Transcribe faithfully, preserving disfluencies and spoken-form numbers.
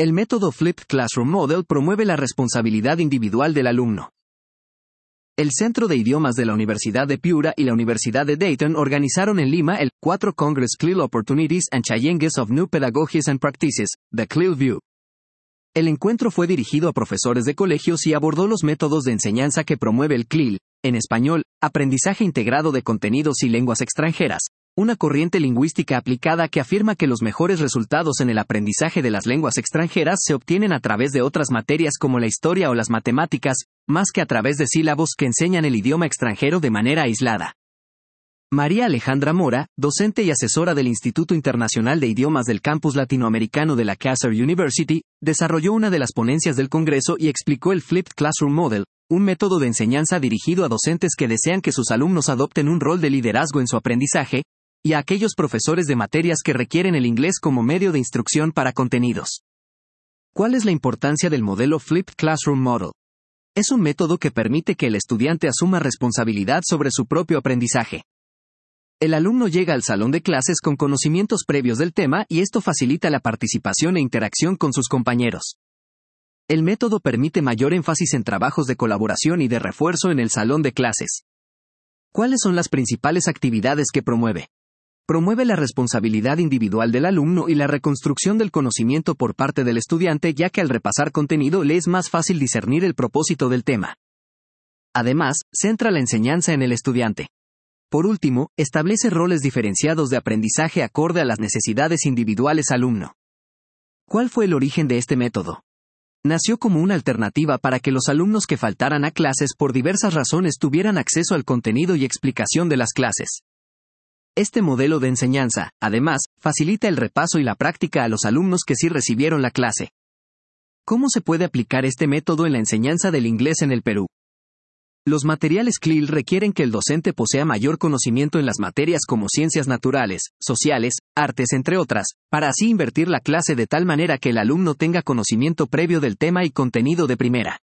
El método Flipped Classroom Model promueve la responsabilidad individual del alumno. El Centro de Idiomas de la Universidad de Piura y la Universidad de Dayton organizaron en Lima el cuatro Congress C L I L Opportunities and Challenges of New Pedagogies and Practices, the C L I L View. El encuentro fue dirigido a profesores de colegios y abordó los métodos de enseñanza que promueve el C L I L, en español, Aprendizaje Integrado de Contenidos y Lenguas Extranjeras, una corriente lingüística aplicada que afirma que los mejores resultados en el aprendizaje de las lenguas extranjeras se obtienen a través de otras materias como la historia o las matemáticas, más que a través de sílabos que enseñan el idioma extranjero de manera aislada. María Alejandra Mora, docente y asesora del Instituto Internacional de Idiomas del Campus Latinoamericano de la Kaiser University, desarrolló una de las ponencias del Congreso y explicó el Flipped Classroom Model, un método de enseñanza dirigido a docentes que desean que sus alumnos adopten un rol de liderazgo en su aprendizaje, y a aquellos profesores de materias que requieren el inglés como medio de instrucción para contenidos. ¿Cuál es la importancia del modelo Flipped Classroom Model? Es un método que permite que el estudiante asuma responsabilidad sobre su propio aprendizaje. El alumno llega al salón de clases con conocimientos previos del tema y esto facilita la participación e interacción con sus compañeros. El método permite mayor énfasis en trabajos de colaboración y de refuerzo en el salón de clases. ¿Cuáles son las principales actividades que promueve? Promueve la responsabilidad individual del alumno y la reconstrucción del conocimiento por parte del estudiante, ya que al repasar contenido le es más fácil discernir el propósito del tema. Además, centra la enseñanza en el estudiante. Por último, establece roles diferenciados de aprendizaje acorde a las necesidades individuales alumno. ¿Cuál fue el origen de este método? Nació como una alternativa para que los alumnos que faltaran a clases por diversas razones tuvieran acceso al contenido y explicación de las clases. Este modelo de enseñanza, además, facilita el repaso y la práctica a los alumnos que sí recibieron la clase. ¿Cómo se puede aplicar este método en la enseñanza del inglés en el Perú? Los materiales C L I L requieren que el docente posea mayor conocimiento en las materias como ciencias naturales, sociales, artes entre otras, para así invertir la clase de tal manera que el alumno tenga conocimiento previo del tema y contenido de primera.